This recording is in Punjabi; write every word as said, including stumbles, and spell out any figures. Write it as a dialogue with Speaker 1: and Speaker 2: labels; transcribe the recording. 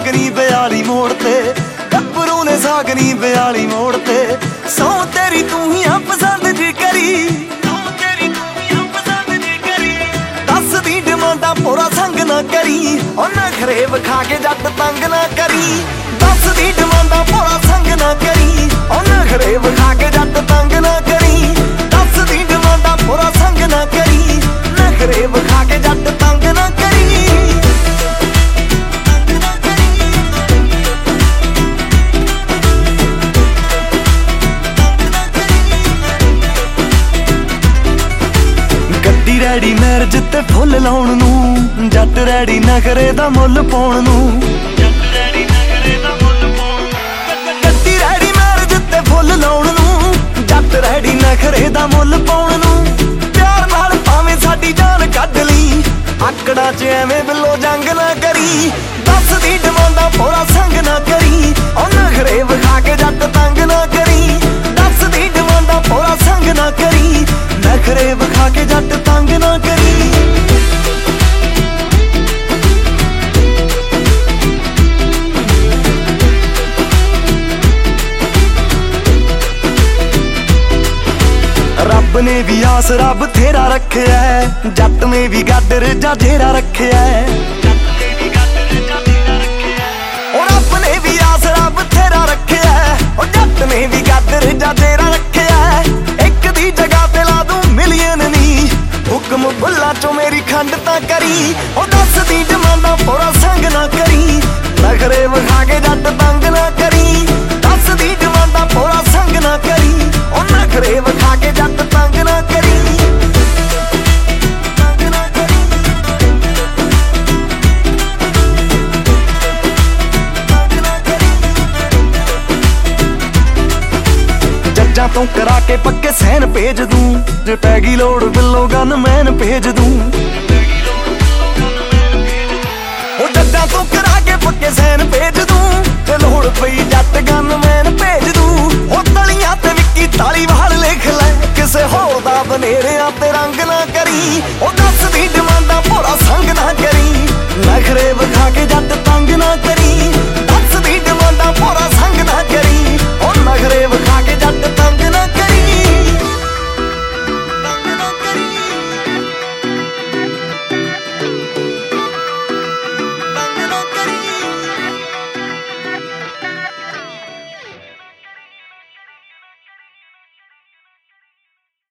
Speaker 1: ਸਾਗਨੀ ਬਿਆਲੀ ਮੋੜ ਤੇ, ਗੱਭਰੂ ਨੇ ਸਾਗਨੀ ਬਿਆਲੀ ਮੋੜ ਤੇ। ਸੌ ਤੇਰੀ ਤੂੰ ਹੀ ਆ ਪਸੰਦ ਜੀ ਕਰੀ, ਦੱਸਦੀ ਡਿਮਾਂਡਾਂ ਪੂਰਾ ਸੰਗ ਨਾ ਕਰੀ, ਉਹ ਨਖਰੇ ਵਿਖਾ ਕੇ ਜੱਟ ਤੰਗ ਨਾ ਕਰੀ। ਦੱਸਦੀ ਡਿਮਾਂਡਾਂ ਪੂਰਾ ਸੰਗ ਨਾ ਕਰੀ, ਉਹ ਨਖਰੇ ਵਿਖਾ ਕੇ ਜੱਟ ਤੰਗ ਨਾ ਕਰੀ। ਦੱਸਦੀ ਡਿਮਾਂਡਾਂ ਪੂਰਾ ਸੰਗ ਨਾ ਕਰੀ, ਨਖਰੇ ਵਿਖਾ ਕੇ ਜੱਟ ਤੰਗ ਨਾ ਕਰੀ। ਗੱਡੀ ਰੈਡੀ ਮੈਰਿਜ ਤੇ ਫੁੱਲ ਲਾਉਣ ਨੂੰ, ਜੱਟ ਰੈਡੀ ਨਖਰੇ ਦਾ ਮੁੱਲ ਪਾਉਣ ਨੂੰ। ਗੱਡੀ ਰੈਡੀ ਮੈਰਿਜ ਤੇ ਫੁੱਲ ਲਾਉਣ ਨੂੰ, ਜੱਟ ਰੈਡੀ ਨਖਰੇ ਦਾ ਮੁੱਲ ਪਾਉਣ ਨੂੰ। ਪਿਆਰ ਨਾਲ ਭਾਵੇਂ ਸਾਡੀ ਜਾਨ ਕੱਢ ਲਈ, ਆਕੜਾਂ 'ਚ ਐਵੇਂ ਬਿੱਲੋ ਜੰਗ ਨਾ ਕਰੀ। ਦੱਸਦੀ ਡਿਮਾਂਡਾਂ ਪੂਰਾ ਸੰਗ ਨਾ ਕਰੀ, ਉਹ ਨਖਰੇ ਵਿਖਾ ਕੇ ਜੱਟ ਤੰਗ ਨਾ ਕਰੀ। ਦੱਸਦੀ ਡਿਮਾਂਡਾਂ ਪੂਰਾ ਸੰਗ ਨਾ ਕਰੀ, ਨਖਰੇ ਵਿਖਾ ਕੇ ਜੱਟ ਤੰਗ ਨਾ ਕਰੀ। ਰੱਬ ਨੇ ਵੀ ਆਸਰਾ ਬਥੇਰਾ ਰੱਖਿਆ, ਜੱਟ ਨੇ ਵੀ ਗਾਡਰ ਜਾਂ ਜੇਰਾ ਰੱਖਿਆ। ਉਹ ਰੱਬ ਨੇ ਵੀ ਆਸਰਾ ਬਥੇਰਾ ਰੱਖਿਆ, ਉਹ ਜੱਟ ਨੇ ਵੀ ਗਾਡਰ ਜਾਂ ਜੇਰਾ ਰੱਖਿਆ। ਇੱਕ ਦੀ ਜਗ੍ਹਾ ਤੇ ਲਾ ਦੂੰ ਮਿਲੀਅਨ ਨੀ, ਹੁਕਮ ਬੁੱਲਾਂ ਚੋਂ ਮੇਰੀ ਖੰਡ ਤਾਂ ਕਰੀ। ਉਹ ਦੱਸਦੀ ਡਿਮਾਂਡਾਂ ਪੂਰਾ ਸੰਗ ਨਾ ਕਰੀ, ਨਖਰੇ ਵਿਖਾ ਕੇ ਜੱਟ ਤੰਗ ਨਾ ਕਰੀ। ਦੱਸਦੀ ਡਿਮਾਂਡਾਂ ਪੂਰਾ ਸੰਗ ਨਾ ਕਰੀ, ਉਹ ਨਖਰੇ ਵਿਖਾ ਕੇ ਜੱਟ ਤੰਗ ਨਾ ਕਰੀ। ਤੰਗ ਨਾ ਕਰੀ, ਤੰਗ ਨਾ ਕਰੀ। ਜੱਜਾਂ ਤੋਂ ਕਰਾ ਕੇ ਪੱਕੇ ਸੈਨ ਭੇਜ ਦੂੰ, ਜੇ ਪੈ ਗਈ ਲੋੜ ਬਿੱਲੋ ਗਨ ਮੈਨ ਭੇਜ ਦੂੰ। ਉਹ ਜੱਜਾਂ ਤੋਂ ਕਰਾ ਕੇ ਪੱਕੇ ਸੈਨ ਭੇਜ ਦੂੰ, ਜੇ ਲੋੜ ਪਈ ਜੱਟ ਗਨ ਮੈਨ ਭੇਜ ਦੂੰ। ਉਹ ਤਲੀਆਂ ਤੇ ਵਿੱਕੀ ਤਾਲੀ ਵਾਲ ਲਿਖ ਲੈ, ਕਿਸੇ ਹੋਰ ਦਾ ਬਨੇਰਿਆਂ ਤੇ ਰੰਗ ਨਾ ਕਰੀ। ਉਹ ਦੱਸਦੀ ਡਿਮਾਂਡਾਂ ਭੋਰਾ ਸੰਗ ਨਾ ਕਰੀ, ਨਖਰੇ ਵਿਖਾ ਕੇ ਜੱਟ